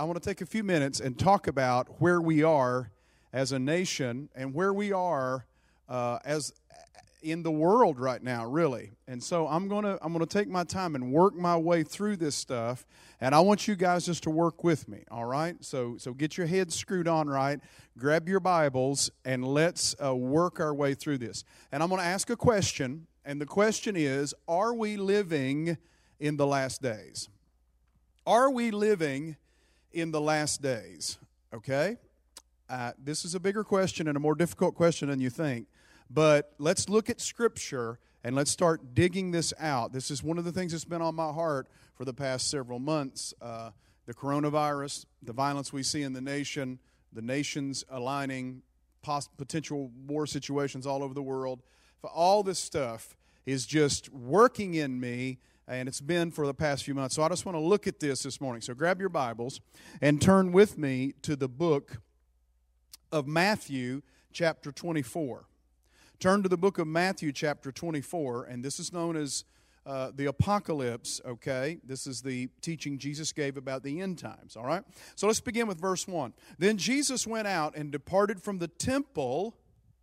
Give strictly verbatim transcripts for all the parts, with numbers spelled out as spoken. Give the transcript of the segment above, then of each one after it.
I want to take a few minutes and talk about where we are as a nation and where we are uh, as in the world right now, really. And so I'm going to I'm going to take my time and work my way through this stuff, and I want you guys just to work with me, all right? So so get your heads screwed on right, grab your Bibles, and let's uh, work our way through this. And I'm going to ask a question, and the question is, are we living in the last days? Are we living in the last days? Okay? Uh, this is a bigger question and a more difficult question than you think. But let's look at Scripture and let's start digging this out. This is one of the things that's been on my heart for the past several months. Uh, the coronavirus, the violence we see in the nation, the nations aligning, pos- potential war situations all over the world. All this stuff is just working in me, and it's been for the past few months. So I just want to look at this this morning. So grab your Bibles and turn with me to the book of Matthew, chapter twenty-four. Turn to the book of Matthew, chapter twenty-four, and this is known as uh, the Apocalypse, okay? This is the teaching Jesus gave about the end times, all right? So let's begin with verse one. Then Jesus went out and departed from the temple,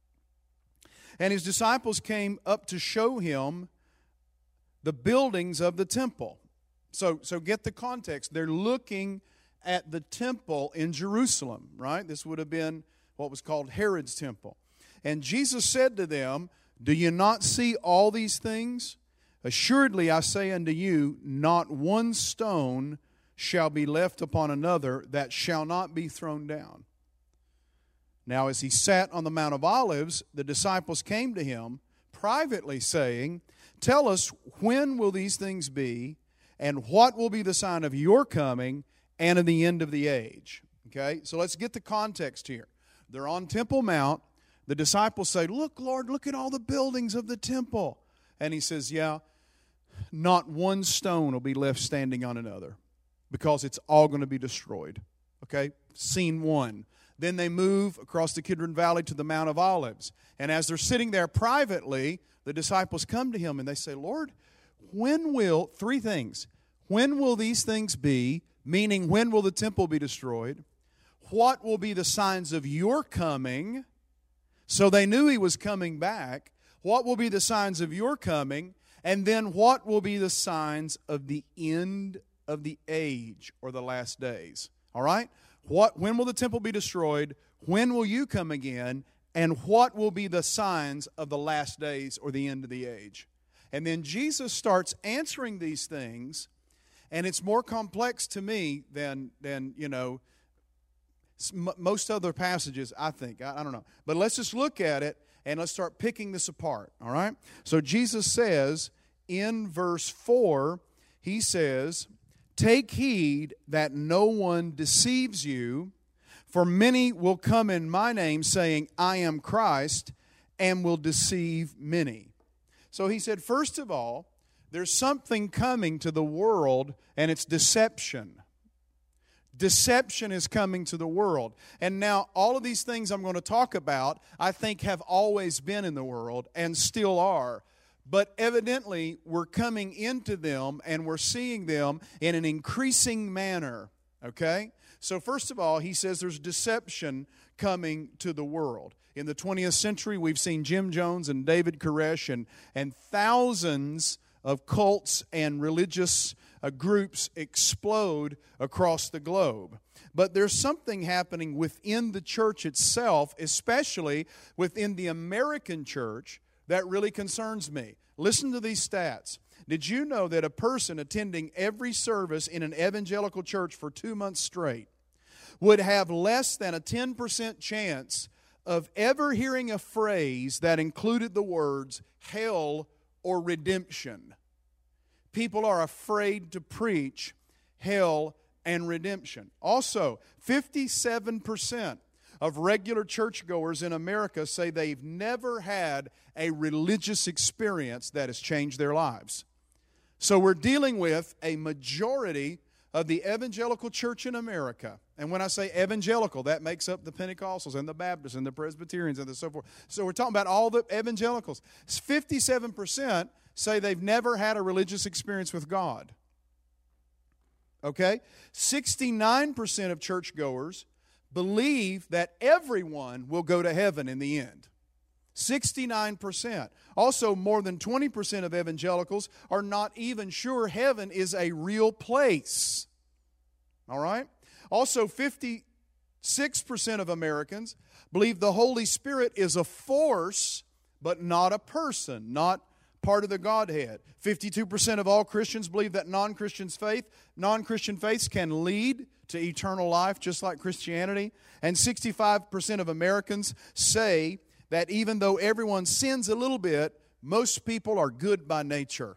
and his disciples came up to show him the buildings of the temple. So, so get the context. They're looking at the temple in Jerusalem, right? This would have been what was called Herod's temple. And Jesus said to them, "Do you not see all these things? Assuredly, I say unto you, not one stone shall be left upon another that shall not be thrown down." Now, as he sat on the Mount of Olives, the disciples came to him privately, saying, "Tell us, when will these things be, and what will be the sign of your coming and of the end of the age?" Okay, so let's get the context here. They're on Temple Mount. The disciples say, "Look, Lord, look at all the buildings of the temple." And he says, "Yeah, not one stone will be left standing on another, because it's all going to be destroyed." Okay, scene one. Then they move across the Kidron Valley to the Mount of Olives. And as they're sitting there privately, the disciples come to him and they say, "Lord, when will," three things, "when will these things be?" Meaning, when will the temple be destroyed? "What will be the signs of your coming?" So they knew he was coming back. "What will be the signs of your coming?" And then, "What will be the signs of the end of the age," or the last days? All right? What? When will the temple be destroyed? When will you come again? And what will be the signs of the last days, or the end of the age? And then Jesus starts answering these things, and it's more complex to me than, than you know, most other passages, I think. I, I don't know. But let's just look at it, and let's start picking this apart, all right? So Jesus says in verse four, he says, "Take heed that no one deceives you, for many will come in my name, saying, 'I am Christ,' and will deceive many." So he said, first of all, there's something coming to the world, and it's deception. Deception is coming to the world. And now, all of these things I'm going to talk about, I think have always been in the world and still are. But evidently, we're coming into them and we're seeing them in an increasing manner. Okay? So first of all, he says there's deception coming to the world. In the twentieth century, we've seen Jim Jones and David Koresh and, and thousands of cults and religious uh, groups explode across the globe. But there's something happening within the church itself, especially within the American church, that really concerns me. Listen to these stats. Did you know that a person attending every service in an evangelical church for two months straight would have less than a ten percent chance of ever hearing a phrase that included the words hell or redemption? People are afraid to preach hell and redemption. Also, fifty-seven percent of regular churchgoers in America say they've never had a religious experience that has changed their lives. So we're dealing with a majority of the evangelical church in America. And when I say evangelical, that makes up the Pentecostals and the Baptists and the Presbyterians and the so forth. So we're talking about all the evangelicals. fifty-seven percent say they've never had a religious experience with God. Okay? sixty-nine percent of churchgoers believe that everyone will go to heaven in the end. sixty-nine percent. Also, more than twenty percent of evangelicals are not even sure heaven is a real place. All right? Also, fifty-six percent of Americans believe the Holy Spirit is a force, but not a person, not part of the Godhead. fifty-two percent of all Christians believe that non-Christians' faith, non-Christian faiths can lead to eternal life, just like Christianity. And sixty-five percent of Americans say that even though everyone sins a little bit, most people are good by nature.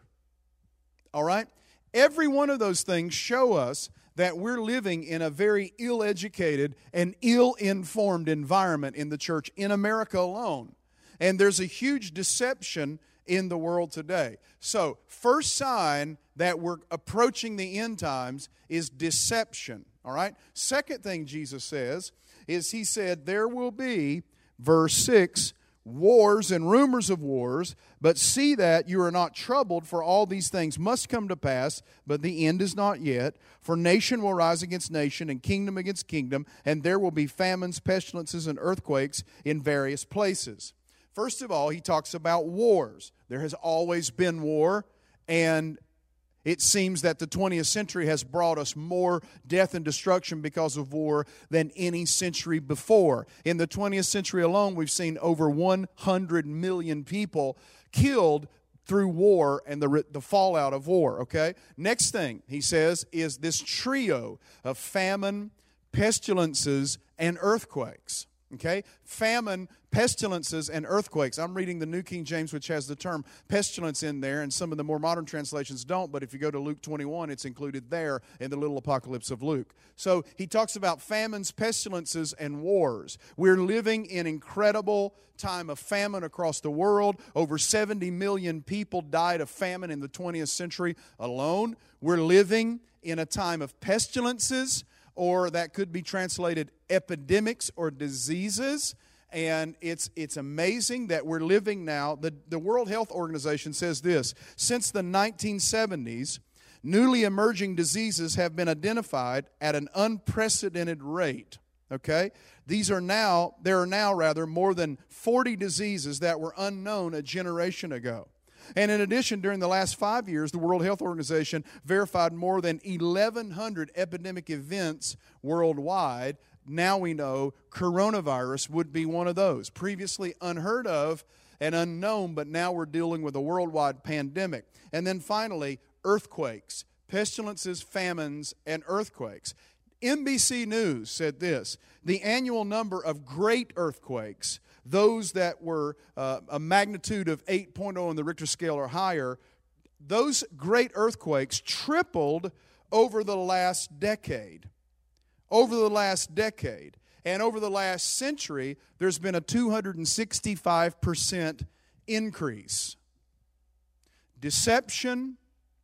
All right? Every one of those things show us that we're living in a very ill-educated and ill-informed environment in the church in America alone. And there's a huge deception in the world today. So, first sign that we're approaching the end times is deception. All right? Second thing Jesus says is He said, there will be, verse six, wars and rumors of wars, but see that you are not troubled, for all these things must come to pass, but the end is not yet. For nation will rise against nation, and kingdom against kingdom, and there will be famines, pestilences, and earthquakes in various places. First of all, He talks about wars. There has always been war, and it seems that the twentieth century has brought us more death and destruction because of war than any century before. In the twentieth century alone, we've seen over one hundred million people killed through war and the, the fallout of war, okay? Next thing he says is this trio of famine, pestilences, and earthquakes. Okay? Famine, pestilences, and earthquakes. I'm reading the New King James, which has the term pestilence in there, and some of the more modern translations don't, but if you go to Luke twenty-one, it's included there in the little apocalypse of Luke. So he talks about famines, pestilences, and wars. We're living in incredible time of famine across the world. Over seventy million people died of famine in the twentieth century alone. We're living in a time of pestilences, or that could be translated epidemics or diseases. And it's it's amazing that we're living now. The, the World Health Organization says this: since the nineteen seventies, newly emerging diseases have been identified at an unprecedented rate. Okay? These are now, there are now rather more than forty diseases that were unknown a generation ago. And in addition, during the last five years, the World Health Organization verified more than eleven hundred epidemic events worldwide. Now we know coronavirus would be one of those. Previously unheard of and unknown, but now we're dealing with a worldwide pandemic. And then finally, earthquakes, pestilences, famines, and earthquakes. N B C News said this: the annual number of great earthquakes, those that were uh, a magnitude of eight point oh on the Richter scale or higher, those great earthquakes tripled over the last decade. Over the last decade. And over the last century, there's been a two hundred sixty-five percent increase. Deception,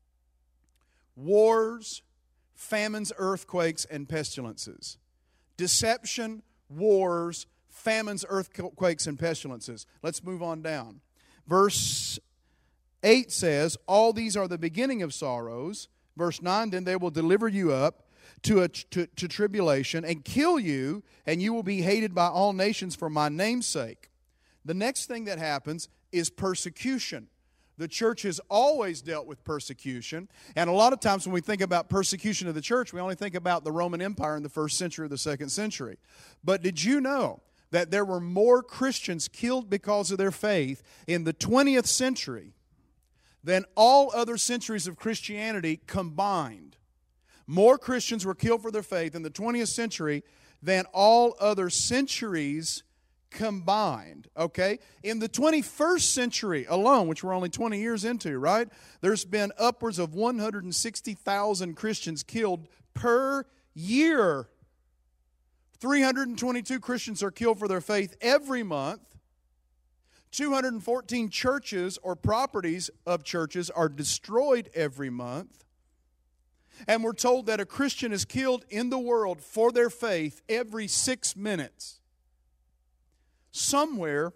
wars, famines, earthquakes, and pestilences. Deception, wars, famines, earthquakes, and pestilences. Let's move on down. Verse eight says, all these are the beginning of sorrows. Verse nine, then they will deliver you up to, a, to, to tribulation and kill you, and you will be hated by all nations for my name's sake. The next thing that happens is persecution. The church has always dealt with persecution, and a lot of times when we think about persecution of the church, we only think about the Roman Empire in the first century or the second century. But did you know that there were more Christians killed because of their faith in the twentieth century than all other centuries of Christianity combined? More Christians were killed for their faith in the twentieth century than all other centuries combined, okay? In the twenty-first century alone, which we're only twenty years into, right? There's been upwards of one hundred sixty thousand Christians killed per year. three hundred twenty-two Christians are killed for their faith every month. two hundred fourteen churches or properties of churches are destroyed every month. And we're told that a Christian is killed in the world for their faith every six minutes. Somewhere,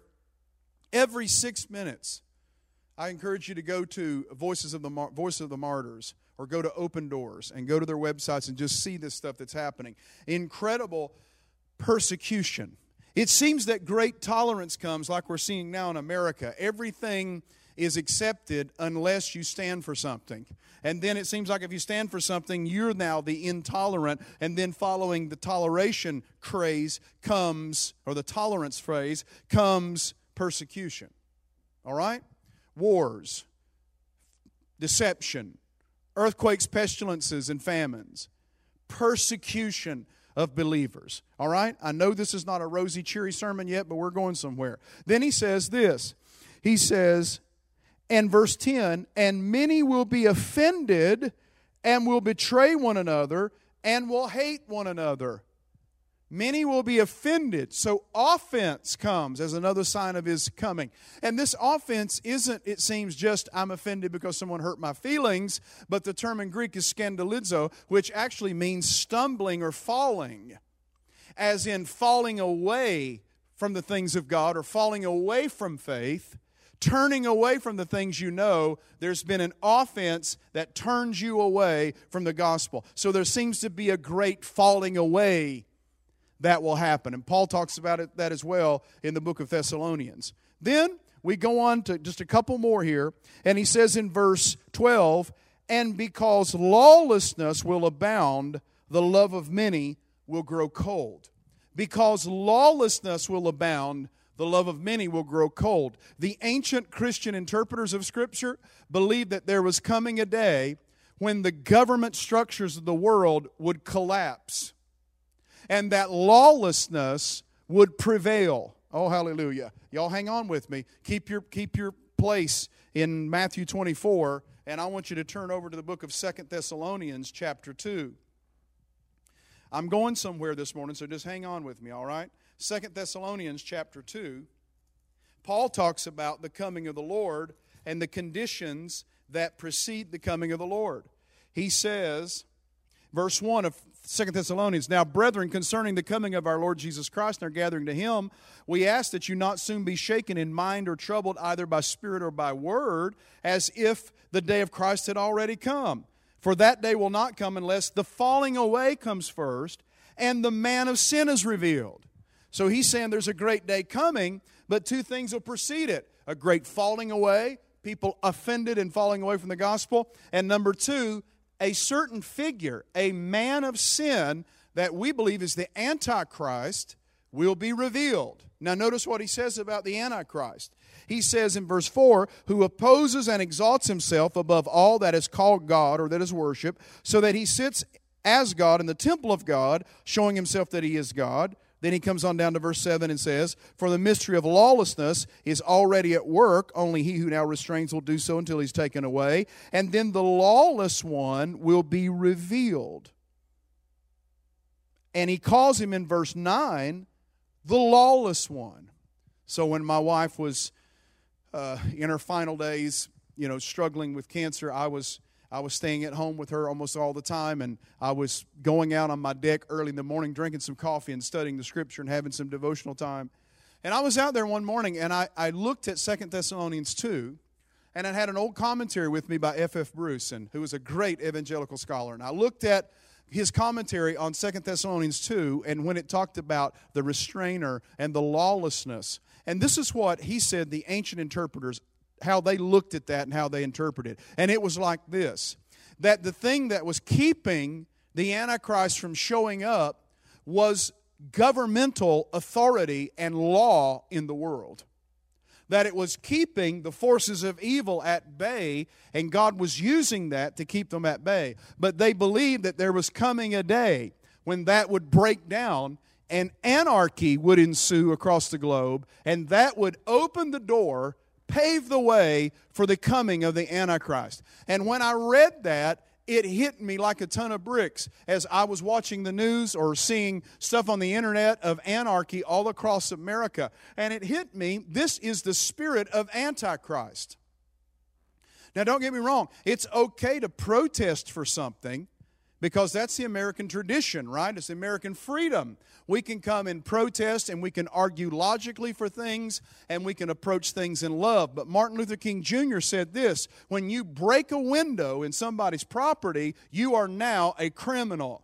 every six minutes. I encourage you to go to Voices of the Mar- Voice of the Martyrs, or go to Open Doors and go to their websites and just see this stuff that's happening. Incredible persecution. It seems that great tolerance comes like we're seeing now in America. Everything is accepted unless you stand for something. And then it seems like if you stand for something, you're now the intolerant. And then following the toleration craze comes, or the tolerance phrase, comes persecution. All right? Wars, deception, earthquakes, pestilences, and famines. Persecution of believers. All right? I know this is not a rosy, cheery sermon yet, but we're going somewhere. Then he says this. He says, and verse ten, and many will be offended and will betray one another and will hate one another. Many will be offended. So offense comes as another sign of His coming. And this offense isn't, it seems, just I'm offended because someone hurt my feelings, but the term in Greek is scandalizo, which actually means stumbling or falling, as in falling away from the things of God or falling away from faith, turning away from the things you know. There's been an offense that turns you away from the gospel. So there seems to be a great falling away that will happen. And Paul talks about it, that as well in the book of Thessalonians. Then we go on to just a couple more here. And he says in verse twelve, and because lawlessness will abound, the love of many will grow cold. Because lawlessness will abound, the love of many will grow cold. The ancient Christian interpreters of Scripture believed that there was coming a day when the government structures of the world would collapse and that lawlessness would prevail. Oh, hallelujah. Y'all hang on with me. Keep your, keep your place in Matthew twenty-four, and I want you to turn over to the book of Second Thessalonians chapter two. I'm going somewhere this morning, so just hang on with me, all right? Second Thessalonians chapter two, Paul talks about the coming of the Lord and the conditions that precede the coming of the Lord. He says, verse one of Second Thessalonians, now, brethren, concerning the coming of our Lord Jesus Christ and our gathering to Him, we ask that you not soon be shaken in mind or troubled either by spirit or by word, as if the day of Christ had already come. For that day will not come unless the falling away comes first and the man of sin is revealed. So he's saying there's a great day coming, but two things will precede it. A great falling away, people offended and falling away from the gospel. And number two, a certain figure, a man of sin that we believe is the Antichrist, will be revealed. Now notice what he says about the Antichrist. He says in verse four, who opposes and exalts himself above all that is called God or that is worship, so that he sits as God in the temple of God, showing himself that he is God. Then he comes on down to verse seven and says, for the mystery of lawlessness is already at work. Only he who now restrains will do so until he's taken away. And then the lawless one will be revealed. And he calls him in verse nine, the lawless one. So when my wife was uh, in her final days, you know, struggling with cancer, I was I was staying at home with her almost all the time, and I was going out on my deck early in the morning, drinking some coffee and studying the Scripture and having some devotional time. And I was out there one morning, and I, I looked at Second Thessalonians two, and I had an old commentary with me by F F Bruce, and who was a great evangelical scholar. And I looked at his commentary on Second Thessalonians two, and when it talked about the restrainer and the lawlessness. And this is what he said the ancient interpreters, how they looked at that and how they interpreted it. And it was like this, that the thing that was keeping the Antichrist from showing up was governmental authority and law in the world. That it was keeping the forces of evil at bay, and God was using that to keep them at bay. But they believed that there was coming a day when that would break down and anarchy would ensue across the globe, and that would open the door, pave the way for the coming of the Antichrist. And when I read that, it hit me like a ton of bricks as I was watching the news or seeing stuff on the internet of anarchy all across America. And it hit me, this is the spirit of Antichrist. Now, don't get me wrong. It's okay to protest for something because that's the American tradition, right? It's American freedom. We can come and protest, and we can argue logically for things, and we can approach things in love. But Martin Luther King Junior said this: when you break a window in somebody's property, you are now a criminal.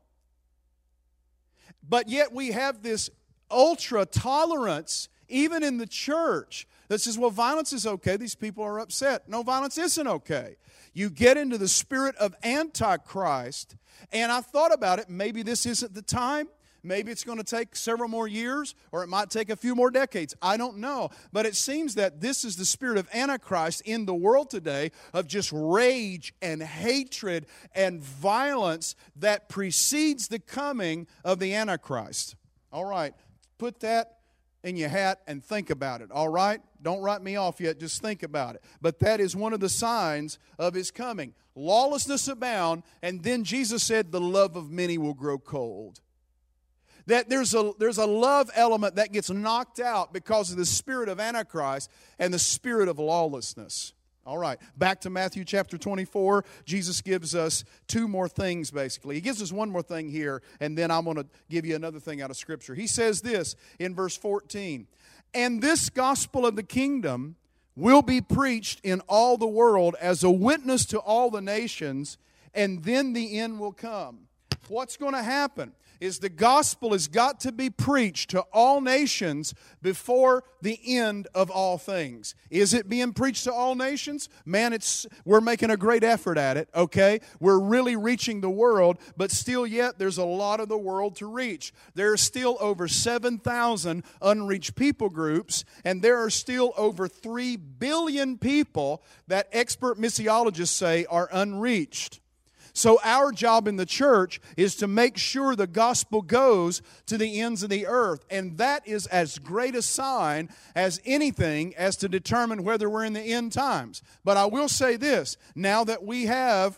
But yet we have this ultra tolerance, even in the church, that says, well, violence is okay. These people are upset. No, violence isn't okay. You get into the spirit of Antichrist, and I thought about it. Maybe this isn't the time. Maybe it's going to take several more years, or it might take a few more decades. I don't know. But it seems that this is the spirit of Antichrist in the world today, of just rage and hatred and violence that precedes the coming of the Antichrist. All right, put that in your hat and think about it, all right? Don't write me off yet, just think about it. But that is one of the signs of His coming. Lawlessness abound, and then Jesus said, the love of many will grow cold. That there's a, there's a love element that gets knocked out because of the spirit of Antichrist and the spirit of lawlessness. All right, back to Matthew chapter twenty-four. Jesus gives us two more things, basically. He gives us one more thing here, and then I'm going to give you another thing out of Scripture. He says this in verse fourteen, and this gospel of the kingdom will be preached in all the world as a witness to all the nations, and then the end will come. What's going to happen is the gospel has got to be preached to all nations before the end of all things. Is it being preached to all nations? Man, it's we're making a great effort at it, okay? We're really reaching the world, but still yet there's a lot of the world to reach. There are still over seven thousand unreached people groups, and there are still over three billion people that expert missiologists say are unreached. So our job in the church is to make sure the gospel goes to the ends of the earth. And that is as great a sign as anything as to determine whether we're in the end times. But I will say this, now that we have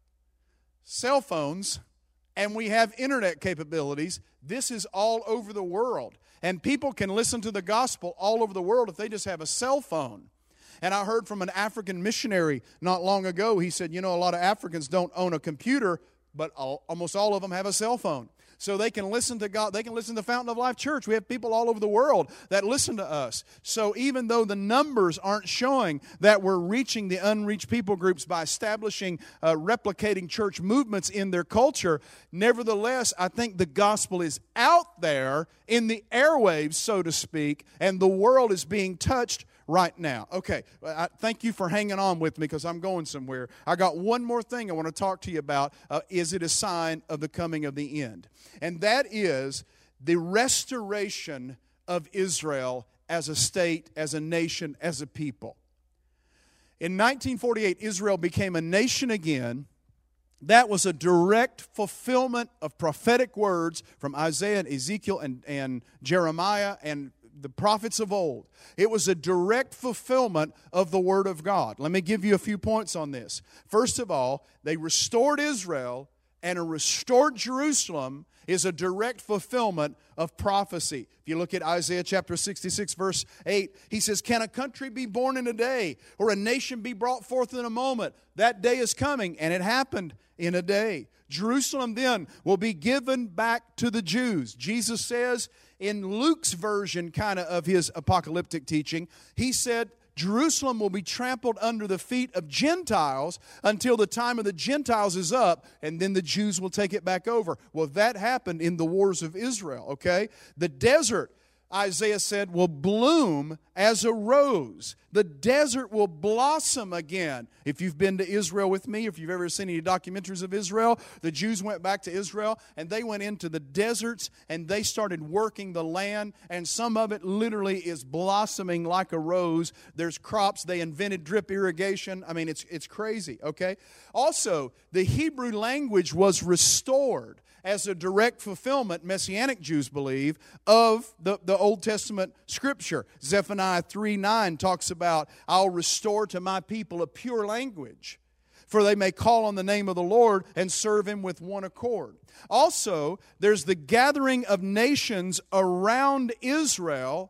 cell phones and we have internet capabilities, this is all over the world. And people can listen to the gospel all over the world if they just have a cell phone. And I heard from an African missionary not long ago. He said, you know, a lot of Africans don't own a computer, but all, almost all of them have a cell phone. So they can listen to God. They can listen to Fountain of Life Church. We have people all over the world that listen to us. So even though the numbers aren't showing that we're reaching the unreached people groups by establishing, uh, replicating church movements in their culture, nevertheless, I think the gospel is out there in the airwaves, so to speak, and the world is being touched right now. Okay, I thank you for hanging on with me because I'm going somewhere. I got one more thing I want to talk to you about. Uh, is it a sign of the coming of the end? And that is the restoration of Israel as a state, as a nation, as a people. In nineteen forty-eight, Israel became a nation again. That was a direct fulfillment of prophetic words from Isaiah and Ezekiel and, and Jeremiah and the prophets of old. It was a direct fulfillment of the Word of God. Let me give you a few points on this. First of all, they restored Israel, and a restored Jerusalem is a direct fulfillment of prophecy. If you look at Isaiah chapter sixty-six, verse eight, he says, can a country be born in a day, or a nation be brought forth in a moment? That day is coming, and it happened in a day. Jerusalem then will be given back to the Jews. Jesus says in Luke's version kind of of his apocalyptic teaching, he said, Jerusalem will be trampled under the feet of Gentiles until the time of the Gentiles is up, and then the Jews will take it back over. Well, that happened in the wars of Israel, okay? The desert, Isaiah said, will bloom as a rose. The desert will blossom again. If you've been to Israel with me, if you've ever seen any documentaries of Israel, the Jews went back to Israel and they went into the deserts and they started working the land, and some of it literally is blossoming like a rose. There's crops. They invented drip irrigation. I mean, it's, it's crazy, okay? Also, the Hebrew language was restored as a direct fulfillment, Messianic Jews believe, of the, the Old Testament Scripture. Zephaniah three nine talks about, I'll restore to my people a pure language, for they may call on the name of the Lord and serve Him with one accord. Also, there's the gathering of nations around Israel,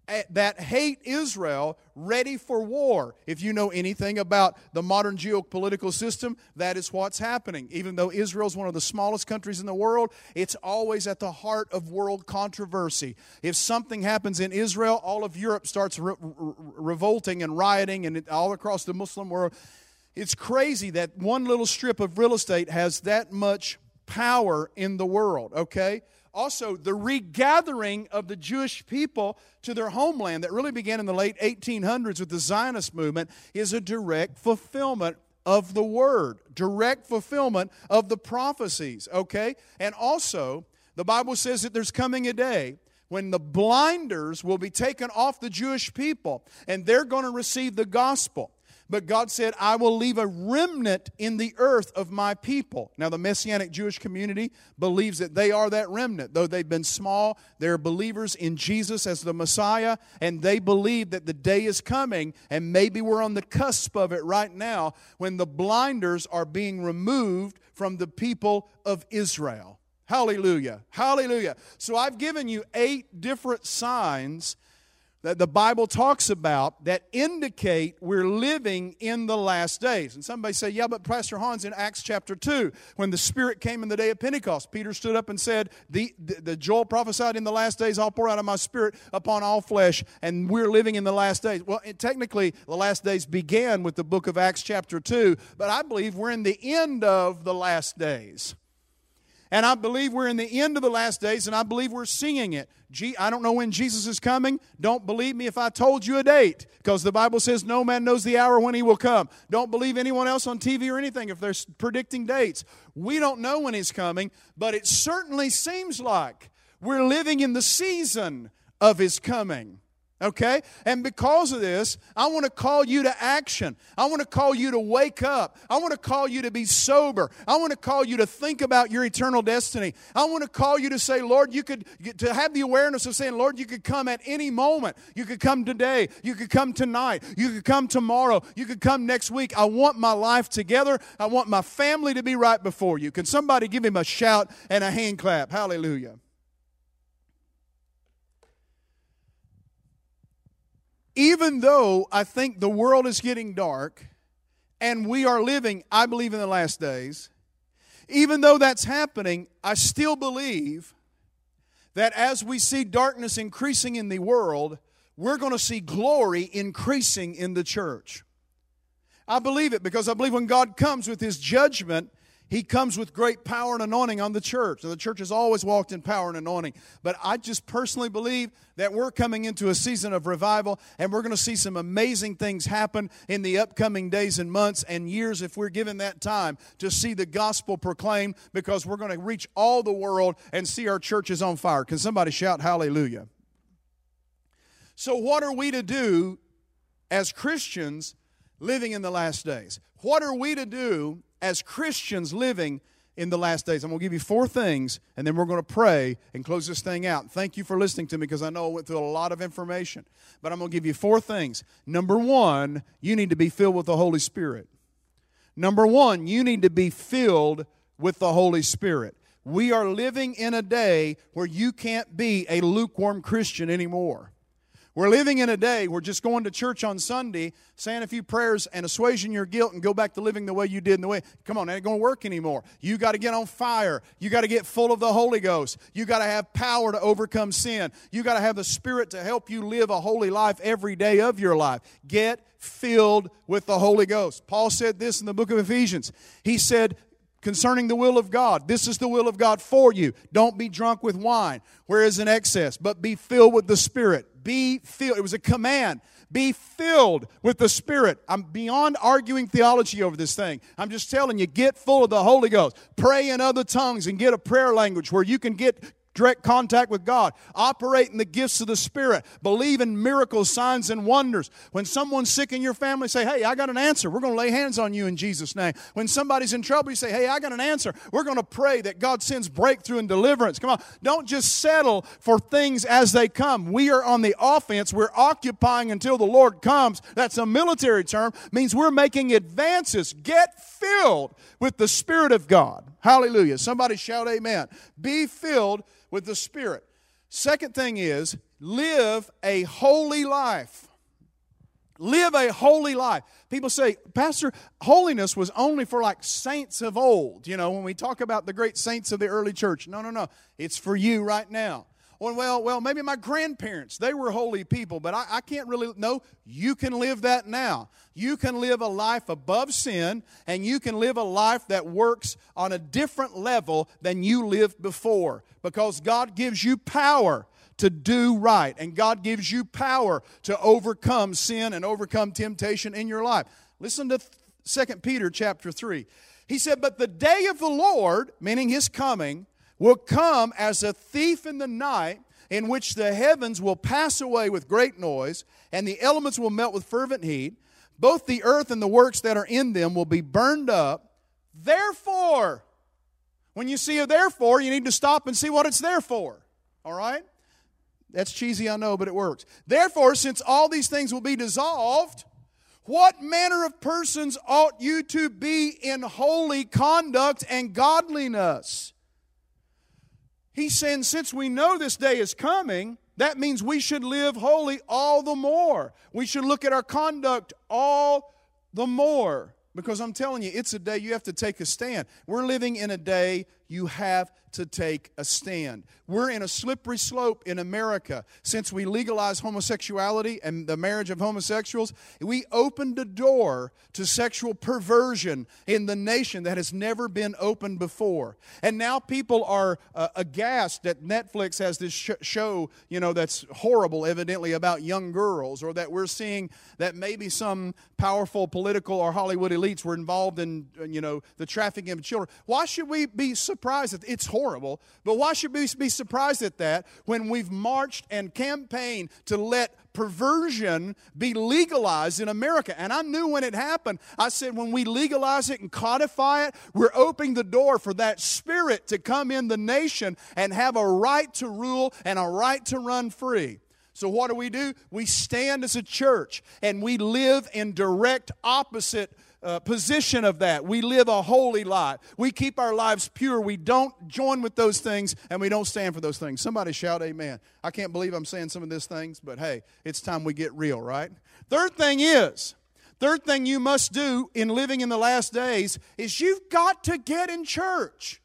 that hate Israel, ready for war. If you know anything about the modern geopolitical system, that is what's happening. Even though Israel is one of the smallest countries in the world, it's always at the heart of world controversy. If something happens in Israel, all of Europe starts re- re- revolting and rioting, and it, all across the Muslim world. It's crazy that one little strip of real estate has that much power in the world, okay? Also, the regathering of the Jewish people to their homeland that really began in the late eighteen hundreds with the Zionist movement is a direct fulfillment of the Word, direct fulfillment of the prophecies, okay? And also, the Bible says that there's coming a day when the blinders will be taken off the Jewish people, and they're going to receive the gospel. But God said, I will leave a remnant in the earth of my people. Now, the Messianic Jewish community believes that they are that remnant. Though they've been small, they're believers in Jesus as the Messiah, and they believe that the day is coming, and maybe we're on the cusp of it right now, when the blinders are being removed from the people of Israel. Hallelujah. Hallelujah. So I've given you eight different signs that the Bible talks about that indicate we're living in the last days. And somebody say, yeah, but Pastor Hans, in Acts chapter two, when the Spirit came in the day of Pentecost, Peter stood up and said, the, the, the Joel prophesied, in the last days I'll pour out of my Spirit upon all flesh, and we're living in the last days. Well, it, technically, the last days began with the book of Acts chapter two, but I believe we're in the end of the last days. And I believe we're in the end of the last days, and I believe we're seeing it. Gee, I don't know when Jesus is coming. Don't believe me if I told you a date, because the Bible says no man knows the hour when He will come. Don't believe anyone else on T V or anything if they're predicting dates. We don't know when He's coming, but it certainly seems like we're living in the season of His coming. Okay? And because of this, I want to call you to action. I want to call you to wake up. I want to call you to be sober. I want to call you to think about your eternal destiny. I want to call you to say, Lord, you could, to have the awareness of saying, Lord, you could come at any moment. You could come today. You could come tonight. You could come tomorrow. You could come next week. I want my life together. I want my family to be right before you. Can somebody give Him a shout and a hand clap? Hallelujah. Even though I think the world is getting dark and we are living, I believe, in the last days, even though that's happening, I still believe that as we see darkness increasing in the world, we're going to see glory increasing in the church. I believe it because I believe when God comes with His judgment, He comes with great power and anointing on the church. And the church has always walked in power and anointing. But I just personally believe that we're coming into a season of revival, and we're going to see some amazing things happen in the upcoming days and months and years if we're given that time to see the gospel proclaimed, because we're going to reach all the world and see our churches on fire. Can somebody shout hallelujah? So what are we to do as Christians living in the last days? What are we to do as Christians living in the last days? I'm going to give you four things, and then we're going to pray and close this thing out. Thank you for listening to me, because I know I went through a lot of information. But I'm going to give you four things. Number one, you need to be filled with the Holy Spirit. Number one, you need to be filled with the Holy Spirit. We are living in a day where you can't be a lukewarm Christian anymore. We're living in a day where just going to church on Sunday, saying a few prayers and assuaging your guilt and go back to living the way you did in the way. Come on, that ain't going to work anymore. You got to get on fire. You got to get full of the Holy Ghost. You got to have power to overcome sin. You got to have the Spirit to help you live a holy life every day of your life. Get filled with the Holy Ghost. Paul said this in the book of Ephesians. He said, concerning the will of God, this is the will of God for you. Don't be drunk with wine, where is an excess, but be filled with the Spirit. Be filled. It was a command. Be filled with the Spirit. I'm beyond arguing theology over this thing. I'm just telling you, get full of the Holy Ghost. Pray in other tongues and get a prayer language where you can get direct contact with God. Operate in the gifts of the Spirit. Believe in miracles, signs, and wonders. When someone's sick in your family, say, hey, I got an answer. We're going to lay hands on you in Jesus' name. When somebody's in trouble, you say, hey, I got an answer. We're going to pray that God sends breakthrough and deliverance. Come on. Don't just settle for things as they come. We are on the offense. We're occupying until the Lord comes. That's a military term. It means we're making advances. Get filled with the Spirit of God. Hallelujah. Somebody shout amen. Be filled with the Spirit. Second thing is, live a holy life. Live a holy life. People say, Pastor, holiness was only for like saints of old. You know, when we talk about the great saints of the early church. No, no, no. It's for you right now. Well, well, well maybe my grandparents, they were holy people, but I, I can't really, no, you can live that now. You can live a life above sin, and you can live a life that works on a different level than you lived before, because God gives you power to do right. And God gives you power to overcome sin and overcome temptation in your life. Listen to Second Peter chapter three. He said, but the day of the Lord, meaning His coming, will come as a thief in the night, in which the heavens will pass away with great noise, and the elements will melt with fervent heat. Both the earth and the works that are in them will be burned up. Therefore, when you see a therefore, you need to stop and see what it's there for. All right? That's cheesy, I know, but it works. Therefore, since all these things will be dissolved, what manner of persons ought you to be in holy conduct and godliness? He's saying, since we know this day is coming, that means we should live holy all the more. We should look at our conduct all the more. Because I'm telling you, it's a day you have to take a stand. We're living in a day you have to take a stand. We're in a slippery slope in America. Since we legalized homosexuality and the marriage of homosexuals, we opened the door to sexual perversion in the nation that has never been opened before. And now people are uh, aghast that Netflix has this sh- show, you know, that's horrible, evidently, about young girls, or that we're seeing that maybe some powerful political or Hollywood elites were involved in, you know, the trafficking of children. Why should we be surprised that it's horrible, but why should we be surprised at that when we've marched and campaigned to let perversion be legalized in America? And I knew when it happened, I said when we legalize it and codify it, we're opening the door for that spirit to come in the nation and have a right to rule and a right to run free. So what do we do? We stand as a church and we live in direct opposite Uh, position of that. We live a holy life. We keep our lives pure. We don't join with those things, and we don't stand for those things. Somebody shout amen. I can't believe I'm saying some of these things, but hey, it's time we get real, right? Third thing is, third thing you must do in living in the last days is you've got to get in church.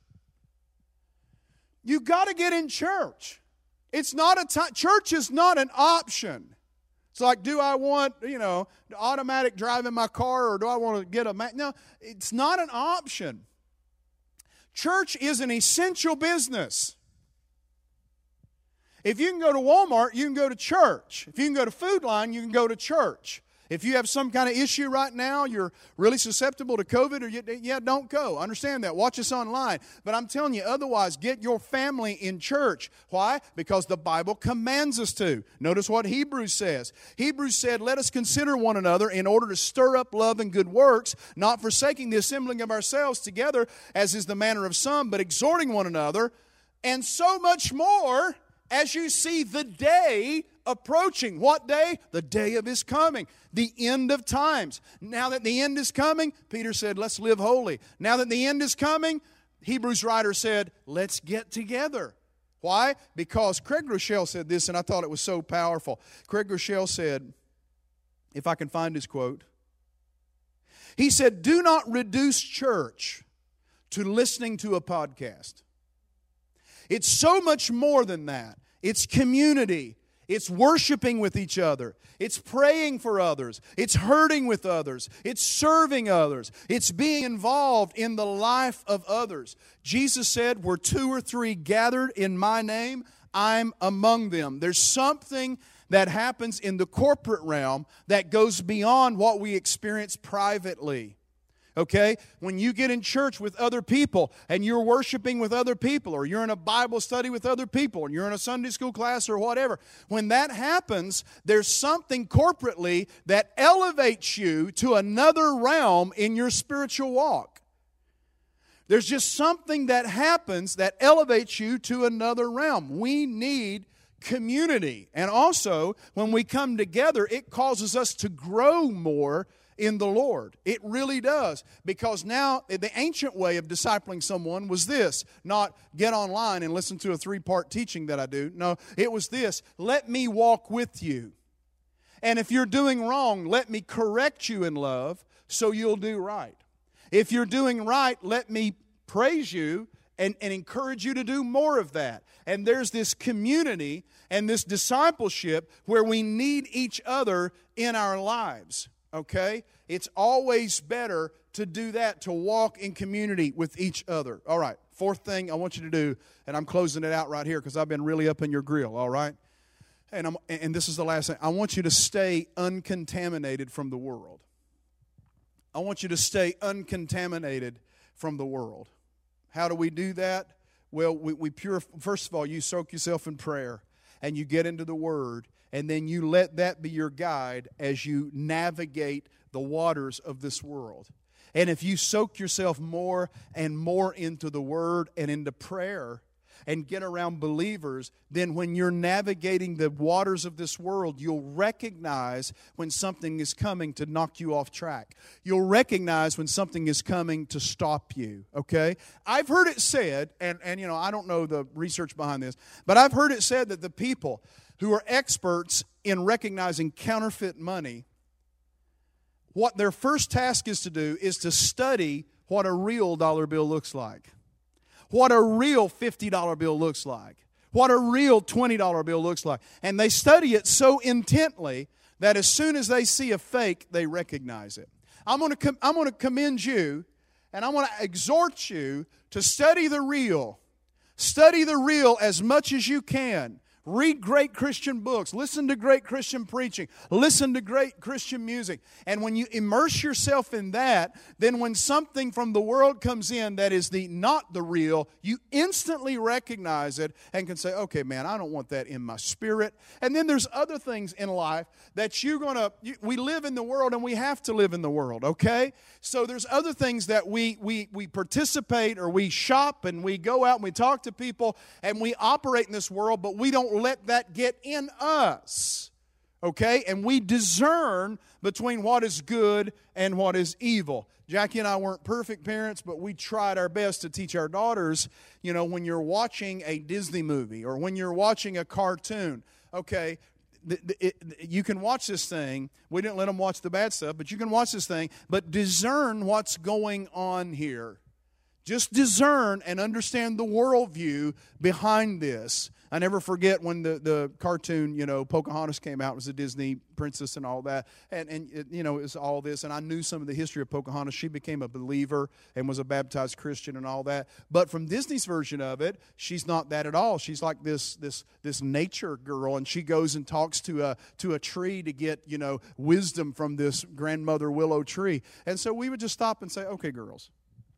You've got to get in church. It's not a time, church is not an option. It's like, do I want, you know, automatic drive in my car, or do I want to get a Mac? No, it's not an option. Church is an essential business. If you can go to Walmart, you can go to church. If you can go to Food Line, you can go to church. If you have some kind of issue right now, you're really susceptible to COVID, or you, yeah, don't go. Understand that. Watch us online. But I'm telling you, otherwise, get your family in church. Why? Because the Bible commands us to. Notice what Hebrews says. Hebrews said, let us consider one another in order to stir up love and good works, not forsaking the assembling of ourselves together, as is the manner of some, but exhorting one another, and so much more as you see the day approaching. What day? The day of His coming. The end of times. Now that the end is coming, Peter said, let's live holy. Now that the end is coming, Hebrews writer said, let's get together. Why? Because Craig Rochelle said this, and I thought it was so powerful. Craig Rochelle said, if I can find his quote, he said, do not reduce church to listening to a podcast. It's so much more than that. It's community. It's worshiping with each other. It's praying for others. It's hurting with others. It's serving others. It's being involved in the life of others. Jesus said, where two or three gathered in my name, I'm among them. There's something that happens in the corporate realm that goes beyond what we experience privately. Okay? When you get in church with other people and you're worshiping with other people, or you're in a Bible study with other people, and you're in a Sunday school class or whatever, when that happens, there's something corporately that elevates you to another realm in your spiritual walk. There's just something that happens that elevates you to another realm. We need community. And also, when we come together, it causes us to grow more in the Lord. It really does. Because now, the ancient way of discipling someone was this. Not get online and listen to a three-part teaching that I do. No, it was this. Let me walk with you. And if you're doing wrong, let me correct you in love so you'll do right. If you're doing right, let me praise you and, and encourage you to do more of that. And there's this community and this discipleship where we need each other in our lives. Okay? It's always better to do that, to walk in community with each other. All right, fourth thing I want you to do, and I'm closing it out right here because I've been really up in your grill, all right? And, I'm, and this is the last thing. I want you to stay uncontaminated from the world. I want you to stay uncontaminated from the world. How do we do that? Well, we, we pure. First of all, you soak yourself in prayer, and you get into the Word, and then you let that be your guide as you navigate the waters of this world. And if you soak yourself more and more into the Word and into prayer and get around believers, then when you're navigating the waters of this world, you'll recognize when something is coming to knock you off track. You'll recognize when something is coming to stop you, okay? I've heard it said, and, and you know, I don't know the research behind this, but I've heard it said that the people who are experts in recognizing counterfeit money, what their first task is to do is to study what a real dollar bill looks like. What a real fifty dollar bill looks like. What a real twenty dollar bill looks like. And they study it so intently that as soon as they see a fake, they recognize it. I'm going to com- I'm going to commend you, and I want to exhort you to study the real. Study the real as much as you can. Read great Christian books. Listen to great Christian preaching. Listen to great Christian music. And when you immerse yourself in that, then when something from the world comes in that is the not the real, you instantly recognize it and can say, okay, man, I don't want that in my spirit. And then there's other things in life that you're going to, you, we live in the world and we have to live in the world, okay? So there's other things that we, we, we participate or we shop and we go out and we talk to people and we operate in this world, but we don't let that get in us, okay? And we discern between what is good and what is evil. Jackie and I weren't perfect parents, but we tried our best to teach our daughters, you know, when you're watching a Disney movie or when you're watching a cartoon, okay, the, the, it, you can watch this thing. We didn't let them watch the bad stuff, but you can watch this thing, but discern what's going on here. Just discern and understand the worldview behind this. I never forget when the, the cartoon, you know, Pocahontas came out. It was a Disney princess and all that. And, and it, you know, it was all this. And I knew some of the history of Pocahontas. She became a believer and was a baptized Christian and all that. But from Disney's version of it, she's not that at all. She's like this this this nature girl. And she goes and talks to a, to a tree to get, you know, wisdom from this grandmother willow tree. And so we would just stop and say, okay, girls,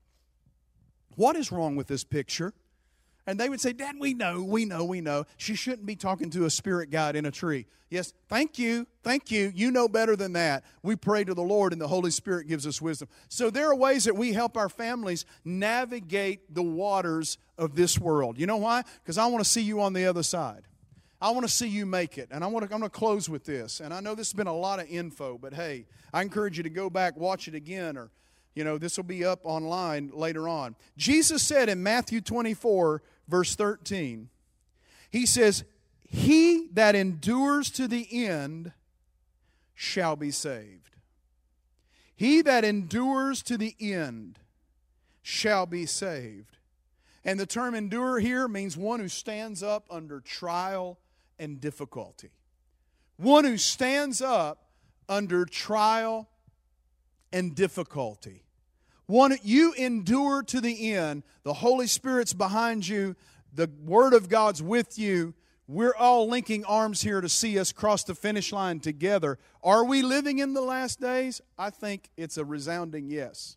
what is wrong with this picture? And they would say, Dad, we know, we know, we know. She shouldn't be talking to a spirit guide in a tree. Yes, thank you, thank you. You know better than that. We pray to the Lord and the Holy Spirit gives us wisdom. So there are ways that we help our families navigate the waters of this world. You know why? Because I want to see you on the other side. I want to see you make it. And I want to, I'm going to close with this. And I know this has been a lot of info, but hey, I encourage you to go back, watch it again, or you know, this will be up online later on. Jesus said in Matthew twenty-four, verse thirteen, He says, he that endures to the end shall be saved. He that endures to the end shall be saved. And the term endure here means one who stands up under trial and difficulty. One who stands up under trial and difficulty. One, you endure to the end. The Holy Spirit's behind you. The Word of God's with you. We're all linking arms here to see us cross the finish line together. Are we living in the last days? I think it's a resounding yes.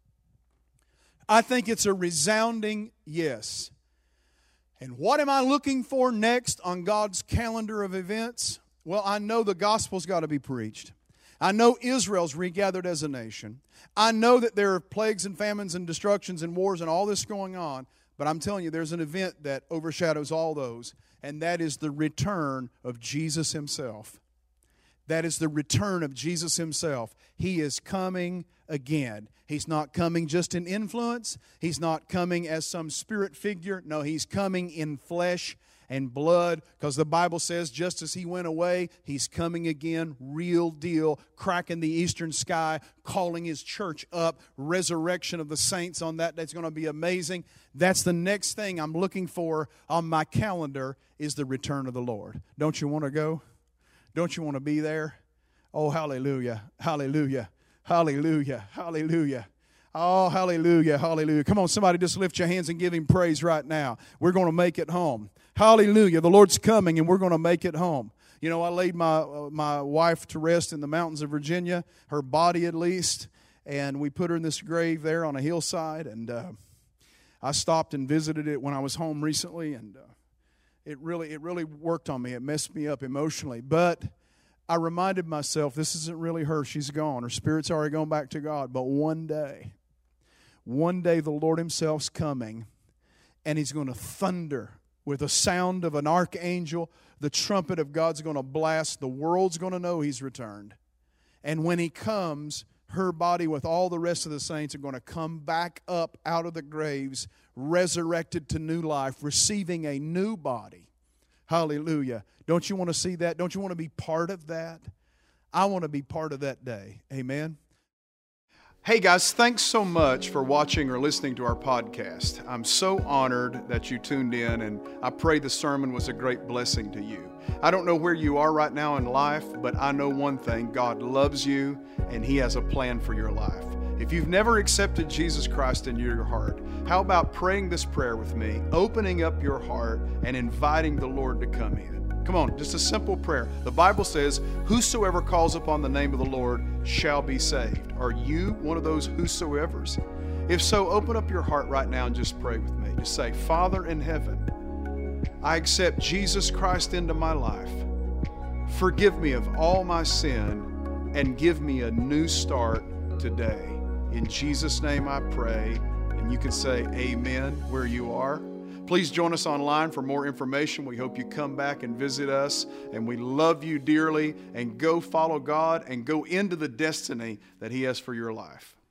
I think it's a resounding yes. And what am I looking for next on God's calendar of events? Well, I know the gospel's got to be preached. I know Israel's regathered as a nation. I know that there are plagues and famines and destructions and wars and all this going on. But I'm telling you, there's an event that overshadows all those, and that is the return of Jesus Himself. That is the return of Jesus Himself. He is coming again. He's not coming just in influence. He's not coming as some spirit figure. No, He's coming in flesh and blood, because the Bible says just as He went away, He's coming again, real deal, cracking the eastern sky, calling His church up, resurrection of the saints on that day. It's going to be amazing. That's the next thing I'm looking for on my calendar, is the return of the Lord. Don't you want to go? Don't you want to be there? Oh, hallelujah, hallelujah, hallelujah, hallelujah. Oh, hallelujah, hallelujah. Come on, somebody just lift your hands and give Him praise right now. We're going to make it home. Hallelujah. The Lord's coming and we're going to make it home. You know, I laid my uh, my wife to rest in the mountains of Virginia, her body at least, and we put her in this grave there on a hillside, and uh, I stopped and visited it when I was home recently, and uh, it really it really worked on me. It messed me up emotionally, but I reminded myself, this isn't really her. She's gone. Her spirit's already gone back to God, but one day, one day the Lord Himself's coming, and He's going to thunder with the sound of an archangel. The trumpet of God's going to blast. The world's going to know He's returned. And when He comes, her body with all the rest of the saints are going to come back up out of the graves, resurrected to new life, receiving a new body. Hallelujah. Don't you want to see that? Don't you want to be part of that? I want to be part of that day. Amen. Hey guys, thanks so much for watching or listening to our podcast. I'm so honored that you tuned in, and I pray the sermon was a great blessing to you. I don't know where you are right now in life, but I know one thing: God loves you and He has a plan for your life. If you've never accepted Jesus Christ in your heart, how about praying this prayer with me, opening up your heart and inviting the Lord to come in? Come on, just a simple prayer. The Bible says, whosoever calls upon the name of the Lord shall be saved. Are you one of those whosoevers? If so, open up your heart right now and just pray with me. Just say, Father in heaven, I accept Jesus Christ into my life. Forgive me of all my sin and give me a new start today. In Jesus' name I pray. And you can say amen where you are. Please join us online for more information. We hope you come back and visit us. And we love you dearly. And go follow God and go into the destiny that He has for your life.